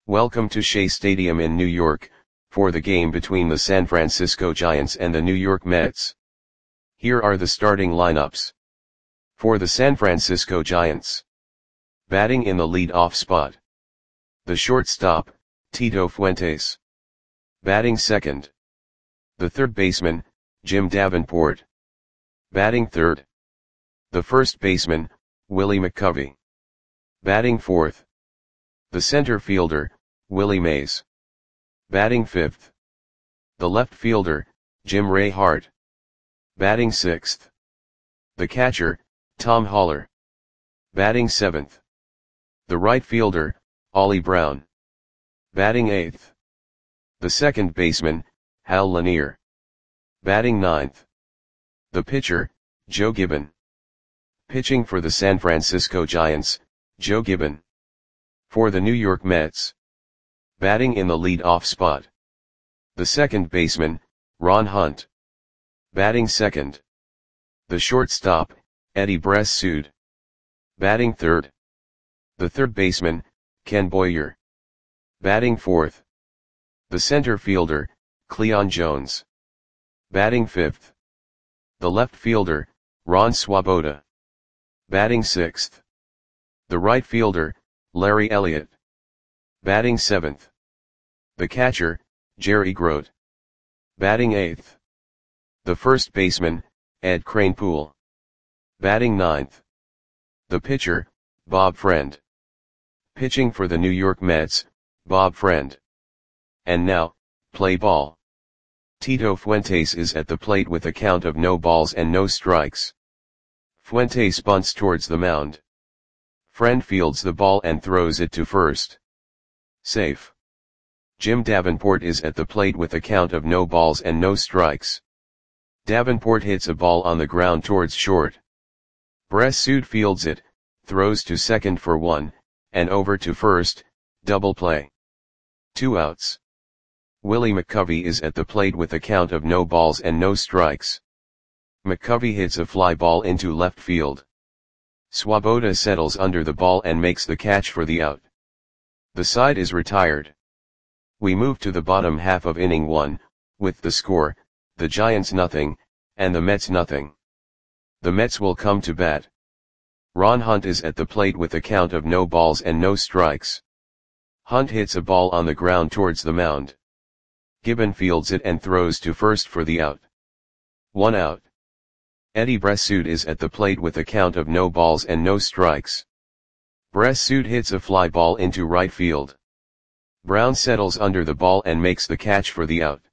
Welcome to Shea Stadium in New York, for the game between the San Francisco Giants and the New York Mets. Here are the starting lineups. For the San Francisco Giants. Batting in the lead-off spot. The shortstop, Tito Fuentes. Batting second. The third baseman, Jim Davenport. Batting third. The first baseman, Willie McCovey. Batting fourth. The center fielder, Willie Mays. Batting fifth. The left fielder, Jim Ray Hart. Batting sixth. The catcher, Tom Haller. Batting seventh. The right fielder, Ollie Brown. Batting eighth. The second baseman, Hal Lanier. Batting ninth. The pitcher, Joe Gibbon. Pitching for the San Francisco Giants, Joe Gibbon. For the New York Mets. Batting in the lead-off spot. The second baseman, Ron Hunt. Batting second. The shortstop, Eddie Bressud. Batting third. The third baseman, Ken Boyer. Batting fourth. The center fielder, Cleon Jones. Batting fifth. The left fielder, Ron Swoboda. Batting sixth. The right fielder, Larry Elliott. Batting seventh. The catcher, Jerry Grote. Batting eighth. The first baseman, Ed Kranepool. Batting ninth. The pitcher, Bob Friend. Pitching for the New York Mets, Bob Friend. And now, play ball. Tito Fuentes is at the plate with a count of no balls and no strikes. Fuentes bunts towards the mound. Friend fields the ball and throws it to first. Safe. Jim Davenport is at the plate with a count of no balls and no strikes. Davenport hits a ball on the ground towards short. Bressud fields it, throws to second for one, and over to first, double play. 2 outs. Willie McCovey is at the plate with a count of no balls and no strikes. McCovey hits a fly ball into left field. Swoboda settles under the ball and makes the catch for the out. The side is retired. We move to the bottom half of inning 1, with the score, the Giants nothing, and the Mets nothing. The Mets will come to bat. Ron Hunt is at the plate with a count of no balls and no strikes. Hunt hits a ball on the ground towards the mound. Gibbon fields it and throws to first for the out. 1 out. Eddie Bressud is at the plate with a count of no balls and no strikes. Bressud hits a fly ball into right field. Brown settles under the ball and makes the catch for the out.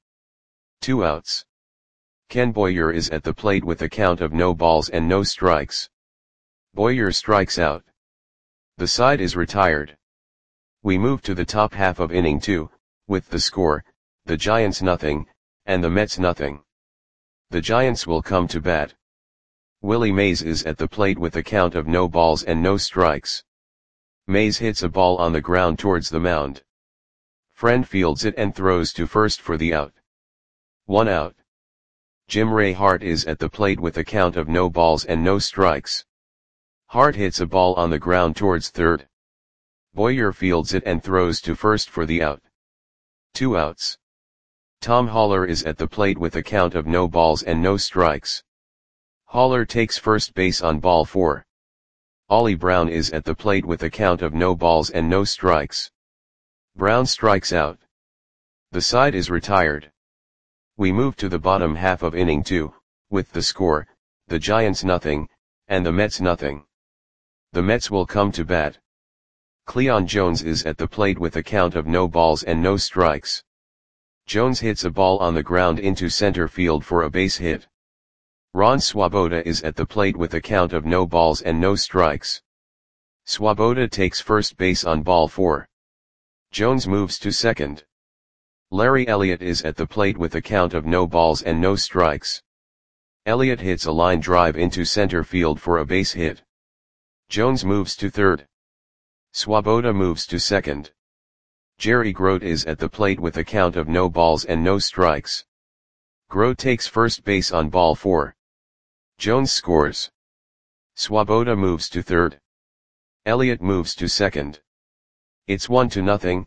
2 outs. Ken Boyer is at the plate with a count of no balls and no strikes. Boyer strikes out. The side is retired. We move to the top half of inning 2, with the score, the Giants nothing, and the Mets nothing. The Giants will come to bat. Willie Mays is at the plate with a count of no balls and no strikes. Mays hits a ball on the ground towards the mound. Friend fields it and throws to first for the out. 1 out. Jim Ray Hart is at the plate with a count of no balls and no strikes. Hart hits a ball on the ground towards third. Boyer fields it and throws to first for the out. 2 outs. Tom Haller is at the plate with a count of no balls and no strikes. Haller takes first base on ball 4. Ollie Brown is at the plate with a count of no balls and no strikes. Brown strikes out. The side is retired. We move to the bottom half of inning 2, with the score, the Giants nothing, and the Mets nothing. The Mets will come to bat. Cleon Jones is at the plate with a count of no balls and no strikes. Jones hits a ball on the ground into center field for a base hit. Ron Swoboda is at the plate with a count of no balls and no strikes. Swoboda takes first base on ball 4. Jones moves to second. Larry Elliott is at the plate with a count of no balls and no strikes. Elliott hits a line drive into center field for a base hit. Jones moves to third. Swoboda moves to second. Jerry Grote is at the plate with a count of no balls and no strikes. Grote takes first base on ball 4. Jones scores. Swoboda moves to third. Elliott moves to second. It's 1-0,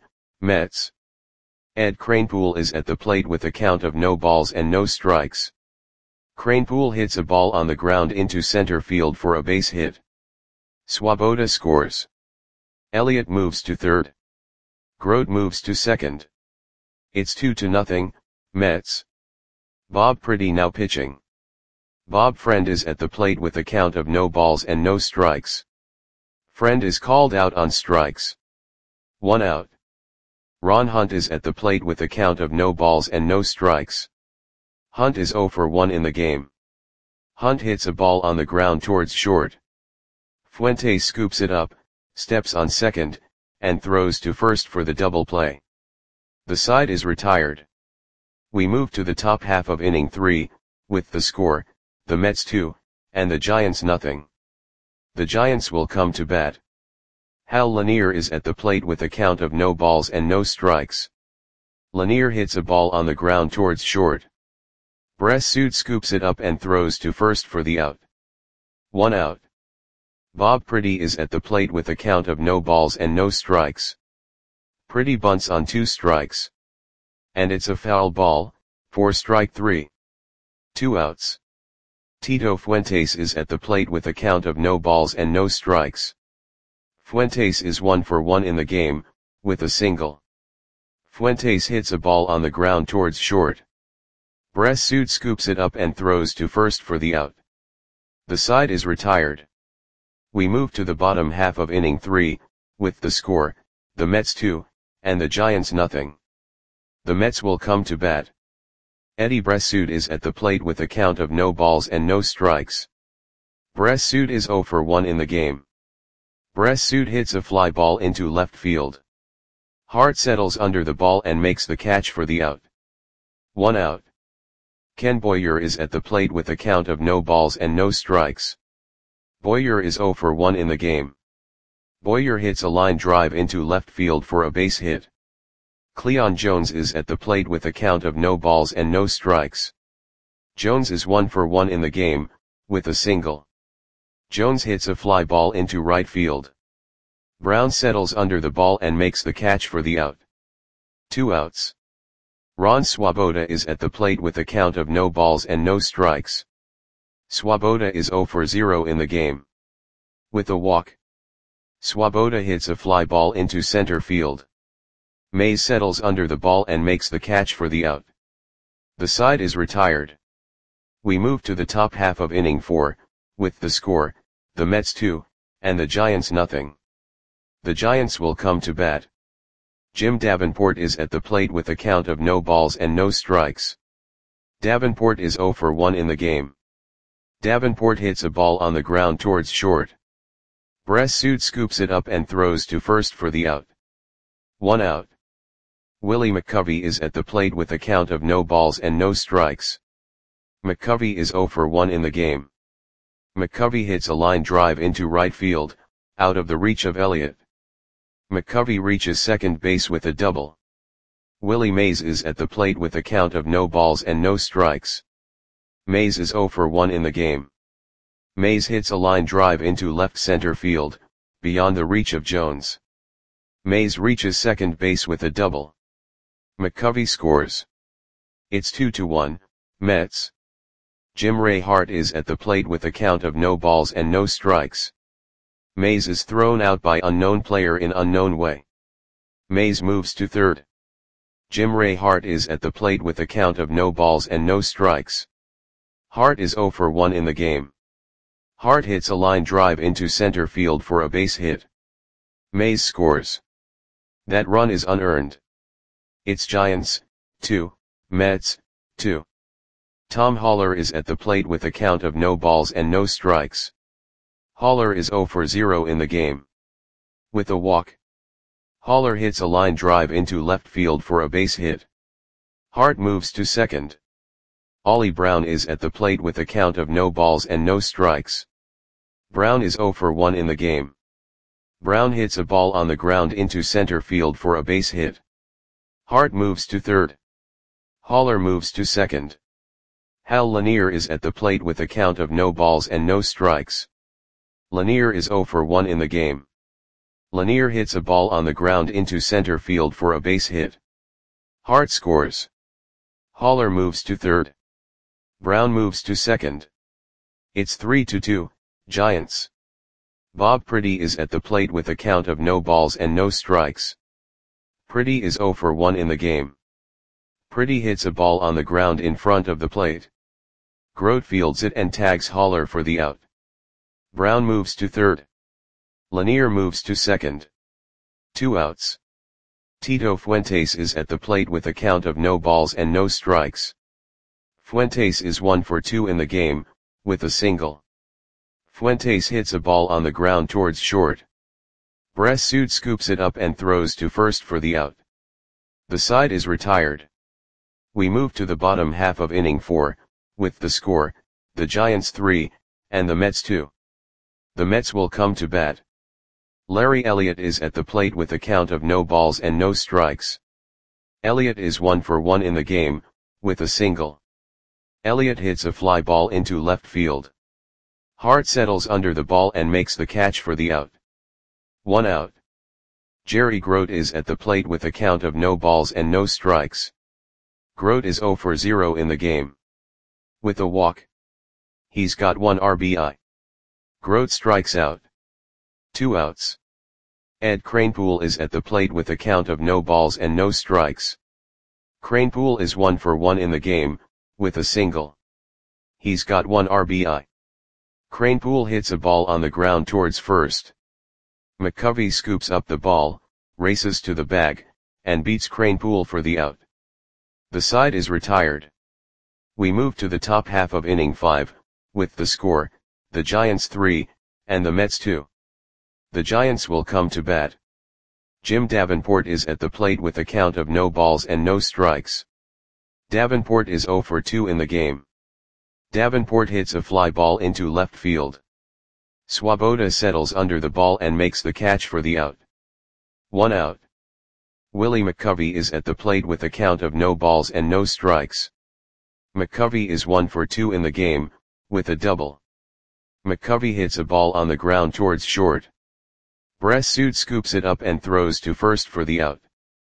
Mets. Ed Kranepool is at the plate with a count of no balls and no strikes. Kranepool hits a ball on the ground into center field for a base hit. Swoboda scores. Elliott moves to third. Grote moves to second. It's 2-0, Mets. Bob Pretty now pitching. Bob Friend is at the plate with a count of no balls and no strikes. Friend is called out on strikes. 1 out. Ron Hunt is at the plate with a count of no balls and no strikes. Hunt is 0 for 1 in the game. Hunt hits a ball on the ground towards short. Fuentes scoops it up, steps on second, and throws to first for the double play. The side is retired. We move to the top half of inning 3, with the score, the Mets 2, and the Giants nothing. The Giants will come to bat. Hal Lanier is at the plate with a count of no balls and no strikes. Lanier hits a ball on the ground towards short. Bressud scoops it up and throws to first for the out. 1 out. Bob Pretty is at the plate with a count of no balls and no strikes. Pretty bunts on 2 strikes. And it's a foul ball, for strike 3. 2 outs. Tito Fuentes is at the plate with a count of no balls and no strikes. Fuentes is 1 for 1 in the game, with a single. Fuentes hits a ball on the ground towards short. Bressud scoops it up and throws to first for the out. The side is retired. We move to the bottom half of inning 3, with the score, the Mets 2, and the Giants nothing. The Mets will come to bat. Eddie Bressud is at the plate with a count of no balls and no strikes. Bressud is 0 for 1 in the game. Bressud hits a fly ball into left field. Hart settles under the ball and makes the catch for the out. 1 out. Ken Boyer is at the plate with a count of no balls and no strikes. Boyer is 0 for 1 in the game. Boyer hits a line drive into left field for a base hit. Cleon Jones is at the plate with a count of no balls and no strikes. Jones is 1 for 1 in the game, with a single. Jones hits a fly ball into right field. Brown settles under the ball and makes the catch for the out. 2 outs. Ron Swoboda is at the plate with a count of no balls and no strikes. Swoboda is 0 for 0 in the game. With a walk. Swoboda hits a fly ball into center field. Mays settles under the ball and makes the catch for the out. The side is retired. We move to the top half of inning 4, with the score, the Mets 2, and the Giants nothing. The Giants will come to bat. Jim Davenport is at the plate with a count of no balls and no strikes. Davenport is 0 for 1 in the game. Davenport hits a ball on the ground towards short. Bressud scoops it up and throws to first for the out. 1 out. Willie McCovey is at the plate with a count of no balls and no strikes. McCovey is 0 for 1 in the game. McCovey hits a line drive into right field, out of the reach of Elliott. McCovey reaches second base with a double. Willie Mays is at the plate with a count of no balls and no strikes. Mays is 0 for 1 in the game. Mays hits a line drive into left center field, beyond the reach of Jones. Mays reaches second base with a double. McCovey scores. It's 2-1, Mets. Jim Ray Hart is at the plate with a count of no balls and no strikes. Mays is thrown out by unknown player in unknown way. Mays moves to third. Jim Ray Hart is at the plate with a count of no balls and no strikes. Hart is 0 for 1 in the game. Hart hits a line drive into center field for a base hit. Mays scores. That run is unearned. It's Giants, 2, Mets, 2. Tom Haller is at the plate with a count of no balls and no strikes. Haller is 0 for 0 in the game. With a walk. Haller hits a line drive into left field for a base hit. Hart moves to second. Ollie Brown is at the plate with a count of no balls and no strikes. Brown is 0 for 1 in the game. Brown hits a ball on the ground into center field for a base hit. Hart moves to third. Haller moves to second. Hal Lanier is at the plate with a count of no balls and no strikes. Lanier is 0 for 1 in the game. Lanier hits a ball on the ground into center field for a base hit. Hart scores. Haller moves to third. Brown moves to second. It's 3-2, Giants. Bob Priddy is at the plate with a count of no balls and no strikes. Priddy is 0 for 1 in the game. Priddy hits a ball on the ground in front of the plate. Grote fields it and tags Haller for the out. Brown moves to third. Lanier moves to second. 2 outs. Tito Fuentes is at the plate with a count of no balls and no strikes. Fuentes is 1 for 2 in the game, with a single. Fuentes hits a ball on the ground towards short. Bressud scoops it up and throws to first for the out. The side is retired. We move to the bottom half of inning 4, with the score, the Giants 3, and the Mets 2. The Mets will come to bat. Larry Elliott is at the plate with a count of no balls and no strikes. Elliott is 1 for 1 in the game, with a single. Elliott hits a fly ball into left field. Hart settles under the ball and makes the catch for the out. 1 out. Jerry Grote is at the plate with a count of no balls and no strikes. Grote is 0 for 0 in the game. With a walk. He's got 1 RBI. Grote strikes out. 2 outs. Ed Kranepool is at the plate with a count of no balls and no strikes. Kranepool is 1 for 1 in the game, with a single. He's got 1 RBI. Kranepool hits a ball on the ground towards first. McCovey scoops up the ball, races to the bag, and beats Kranepool for the out. The side is retired. We move to the top half of inning 5, with the score, the Giants 3, and the Mets 2. The Giants will come to bat. Jim Davenport is at the plate with a count of no balls and no strikes. Davenport is 0 for 2 in the game. Davenport hits a fly ball into left field. Swoboda settles under the ball and makes the catch for the out. 1 out. Willie McCovey is at the plate with a count of no balls and no strikes. McCovey is 1 for 2 in the game, with a double. McCovey hits a ball on the ground towards short. Bressud scoops it up and throws to first for the out.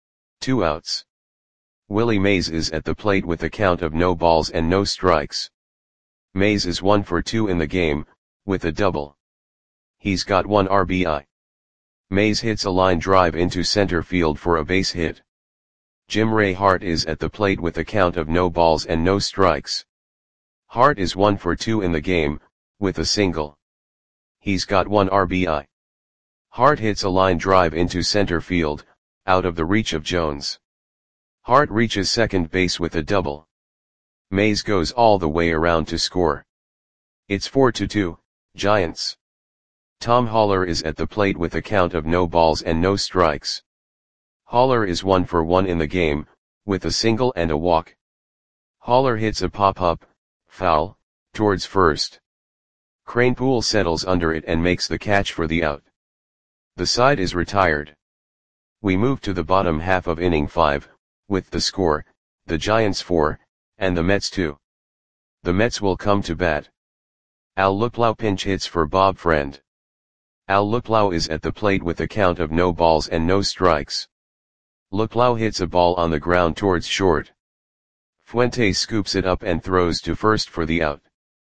2 outs. Willie Mays is at the plate with a count of no balls and no strikes. Mays is 1 for 2 in the game, with a double. He's got 1 RBI. Mays hits a line drive into center field for a base hit. Jim Ray Hart is at the plate with a count of no balls and no strikes. Hart is 1 for 2 in the game, with a single. He's got 1 RBI. Hart hits a line drive into center field, out of the reach of Jones. Hart reaches second base with a double. Mays goes all the way around to score. It's 4-2, Giants. Tom Haller is at the plate with a count of no balls and no strikes. Haller is 1 for 1 in the game, with a single and a walk. Haller hits a pop-up, foul, towards first. Kranepool settles under it and makes the catch for the out. The side is retired. We move to the bottom half of inning 5, with the score, the Giants 4, and the Mets 2. The Mets will come to bat. Al Luplow pinch hits for Bob Friend. Al Luplow is at the plate with a count of no balls and no strikes. Luplow hits a ball on the ground towards short. Fuentes scoops it up and throws to first for the out.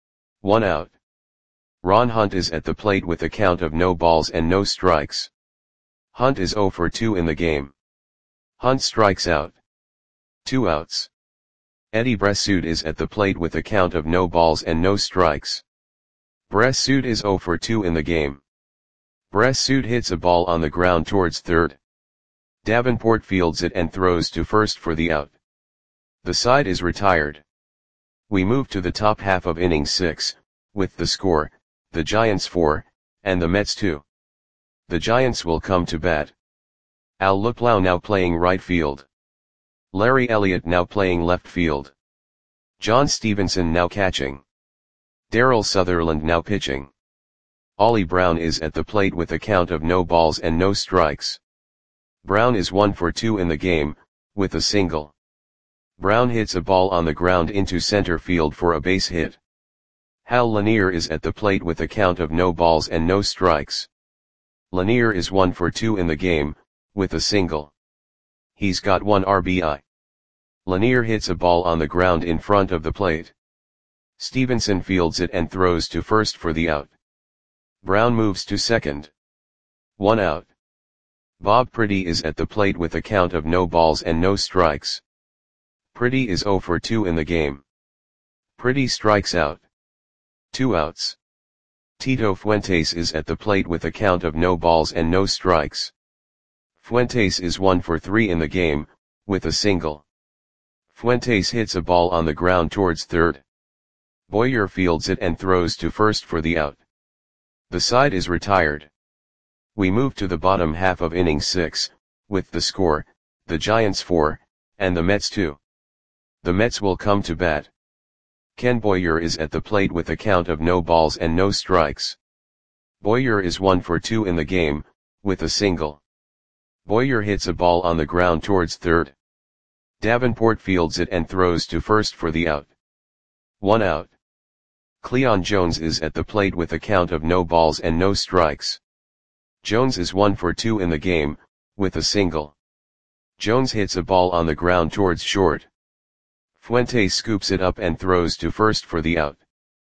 1 out. Ron Hunt is at the plate with a count of no balls and no strikes. Hunt is 0 for 2 in the game. Hunt strikes out. 2 outs. Eddie Bressud is at the plate with a count of no balls and no strikes. Bressud is 0 for 2 in the game. Bressud hits a ball on the ground towards third. Davenport fields it and throws to first for the out. The side is retired. We move to the top half of inning 6, with the score, the Giants 4, and the Mets 2. The Giants will come to bat. Al Luplow now playing right field. Larry Elliott now playing left field. John Stevenson now catching. Darryl Sutherland now pitching. Ollie Brown is at the plate with a count of no balls and no strikes. Brown is 1 for 2 in the game, with a single. Brown hits a ball on the ground into center field for a base hit. Hal Lanier is at the plate with a count of no balls and no strikes. Lanier is 1 for 2 in the game, with a single. He's got 1 RBI. Lanier hits a ball on the ground in front of the plate. Stevenson fields it and throws to first for the out. Brown moves to second. 1 out. Bob Priddy is at the plate with a count of no balls and no strikes. Priddy is 0 for 2 in the game. Priddy strikes out. 2 outs. Tito Fuentes is at the plate with a count of no balls and no strikes. Fuentes is 1 for 3 in the game, with a single. Fuentes hits a ball on the ground towards third. Boyer fields it and throws to first for the out. The side is retired. We move to the bottom half of inning 6, with the score, the Giants 4, and the Mets 2. The Mets will come to bat. Ken Boyer is at the plate with a count of no balls and no strikes. Boyer is 1 for 2 in the game, with a single. Boyer hits a ball on the ground towards third. Davenport fields it and throws to first for the out. 1 out. Cleon Jones is at the plate with a count of no balls and no strikes. Jones is 1 for 2 in the game, with a single. Jones hits a ball on the ground towards short. Fuentes scoops it up and throws to first for the out.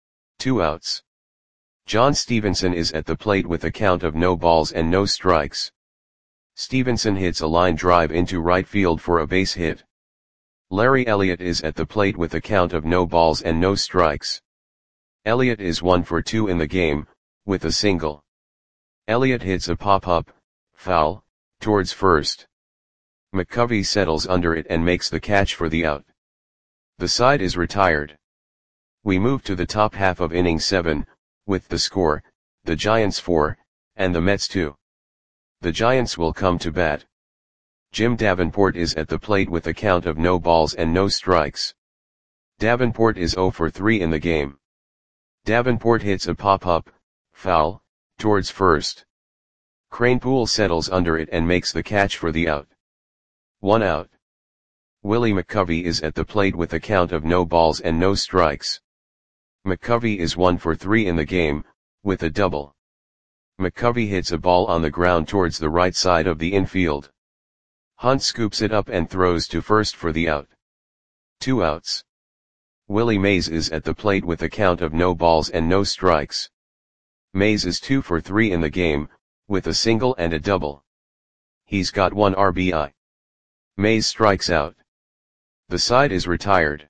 2 outs. John Stevenson is at the plate with a count of no balls and no strikes. Stevenson hits a line drive into right field for a base hit. Larry Elliott is at the plate with a count of no balls and no strikes. Elliott is 1 for 2 in the game, with a single. Elliott hits a pop-up, foul, towards first. McCovey settles under it and makes the catch for the out. The side is retired. We move to the top half of inning 7, with the score, the Giants 4, and the Mets 2. The Giants will come to bat. Jim Davenport is at the plate with a count of no balls and no strikes. Davenport is 0 for 3 in the game. Davenport hits a pop-up, foul, towards first. Kranepool settles under it and makes the catch for the out. 1 out. Willie McCovey is at the plate with a count of no balls and no strikes. McCovey is 1 for 3 in the game, with a double. McCovey hits a ball on the ground towards the right side of the infield. Hunt scoops it up and throws to first for the out. 2 outs. Willie Mays is at the plate with a count of no balls and no strikes. Mays is 2 for 3 in the game, with a single and a double. He's got 1 RBI. Mays strikes out. The side is retired.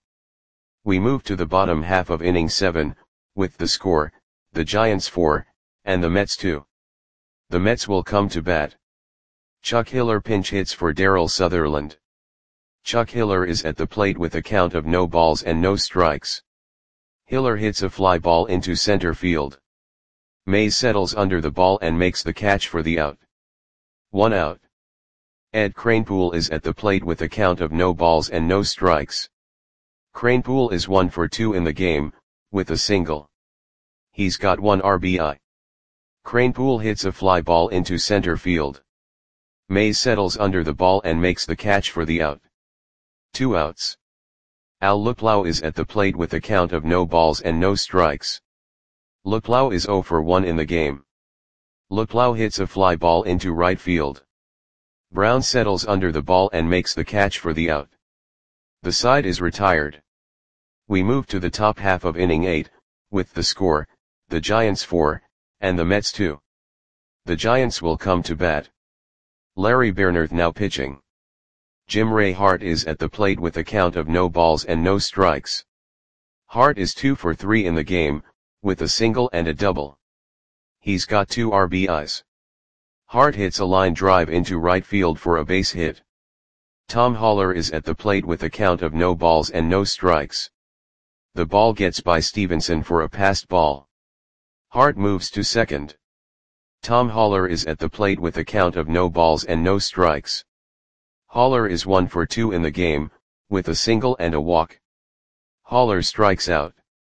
We move to the bottom half of inning 7, with the score, the Giants 4, and the Mets 2. The Mets will come to bat. Chuck Hiller pinch hits for Darryl Sutherland. Chuck Hiller is at the plate with a count of no balls and no strikes. Hiller hits a fly ball into center field. Mays settles under the ball and makes the catch for the out. 1 out. Ed Kranepool is at the plate with a count of no balls and no strikes. Kranepool is 1 for 2 in the game, with a single. He's got 1 RBI. Kranepool hits a fly ball into center field. Mays settles under the ball and makes the catch for the out. 2 outs. Al Luplow is at the plate with a count of no balls and no strikes. Luplow is 0 for 1 in the game. Luplow hits a fly ball into right field. Brown settles under the ball and makes the catch for the out. The side is retired. We move to the top half of inning 8, with the score, the Giants 4, and the Mets 2. The Giants will come to bat. Larry Bernerth now pitching. Jim Ray Hart is at the plate with a count of no balls and no strikes. Hart is 2 for 3 in the game, with a single and a double. He's got 2 RBIs. Hart hits a line drive into right field for a base hit. Tom Haller is at the plate with a count of no balls and no strikes. The ball gets by Stevenson for a passed ball. Hart moves to second. Tom Haller is at the plate with a count of no balls and no strikes. Haller is 1 for 2 in the game, with a single and a walk. Haller strikes out.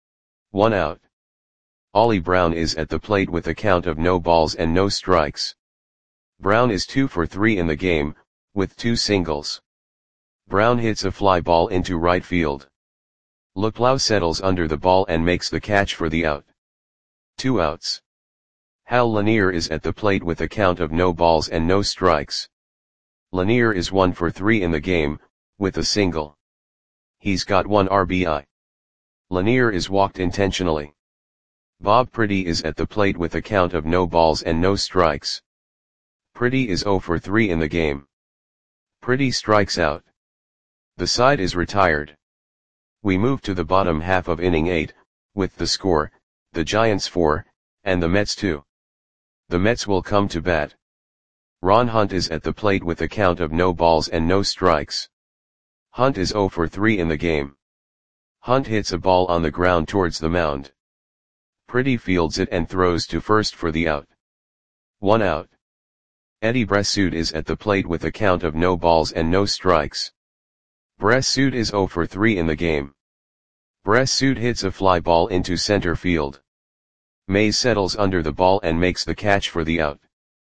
1 out. Ollie Brown is at the plate with a count of no balls and no strikes. Brown is 2 for 3 in the game, with 2 singles. Brown hits a fly ball into right field. Luplow settles under the ball and makes the catch for the out. 2 outs. Hal Lanier is at the plate with a count of no balls and no strikes. Lanier is 1 for 3 in the game, with a single. He's got 1 RBI. Lanier is walked intentionally. Bob Priddy is at the plate with a count of no balls and no strikes. Priddy is 0 for 3 in the game. Priddy strikes out. The side is retired. We move to the bottom half of inning 8, with the score, the Giants 4, and the Mets 2. The Mets will come to bat. Ron Hunt is at the plate with a count of no balls and no strikes. Hunt is 0 for 3 in the game. Hunt hits a ball on the ground towards the mound. Priddy fields it and throws to first for the out. 1 out. Eddie Bressoud is at the plate with a count of no balls and no strikes. Bressoud is 0 for 3 in the game. Bressoud hits a fly ball into center field. Mays settles under the ball and makes the catch for the out.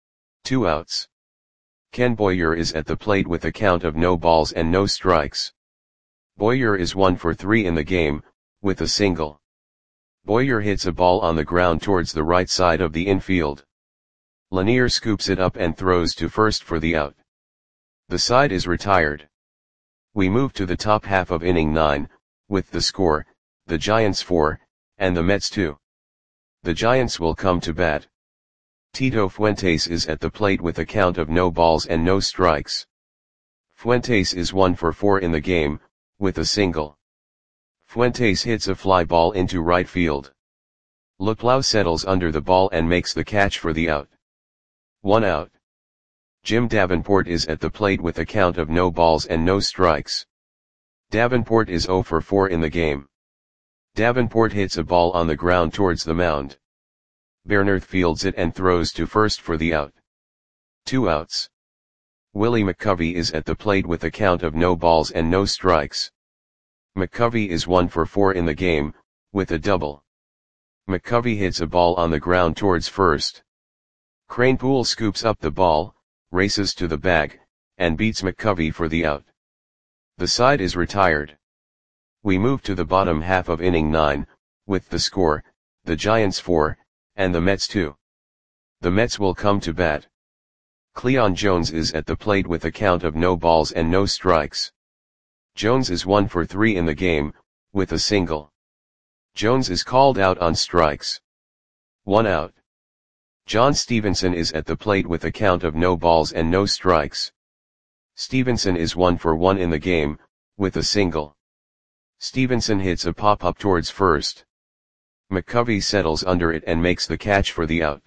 2 outs. Ken Boyer is at the plate with a count of no balls and no strikes. Boyer is 1 for 3 in the game, with a single. Boyer hits a ball on the ground towards the right side of the infield. Lanier scoops it up and throws to first for the out. The side is retired. We move to the top half of inning 9, with the score, the Giants 4, and the Mets 2. The Giants will come to bat. Tito Fuentes is at the plate with a count of no balls and no strikes. Fuentes is 1 for 4 in the game, with a single. Fuentes hits a fly ball into right field. Luplow settles under the ball and makes the catch for the out. 1 out. Jim Davenport is at the plate with a count of no balls and no strikes. Davenport is 0 for 4 in the game. Davenport hits a ball on the ground towards the mound. Bernard fields it and throws to first for the out. 2 outs. Willie McCovey is at the plate with a count of no balls and no strikes. McCovey is 1 for 4 in the game, with a double. McCovey hits a ball on the ground towards first. Kranepool scoops up the ball, races to the bag, and beats McCovey for the out. The side is retired. We move to the bottom half of inning 9, with the score, the Giants 4, and the Mets 2. The Mets will come to bat. Cleon Jones is at the plate with a count of no balls and no strikes. Jones is 1 for 3 in the game, with a single. Jones is called out on strikes. 1 out. John Stevenson is at the plate with a count of no balls and no strikes. Stevenson is 1 for 1 in the game, with a single. Stevenson hits a pop-up towards first. McCovey settles under it and makes the catch for the out.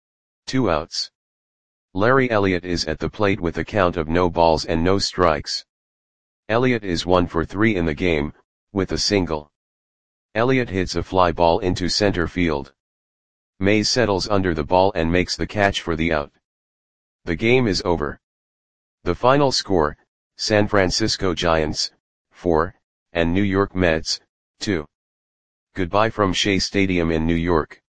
2 outs. Larry Elliott is at the plate with a count of no balls and no strikes. Elliott is 1 for 3 in the game, with a single. Elliott hits a fly ball into center field. Mays settles under the ball and makes the catch for the out. The game is over. The final score, San Francisco Giants, 4, and New York Mets, 2. Goodbye from Shea Stadium in New York.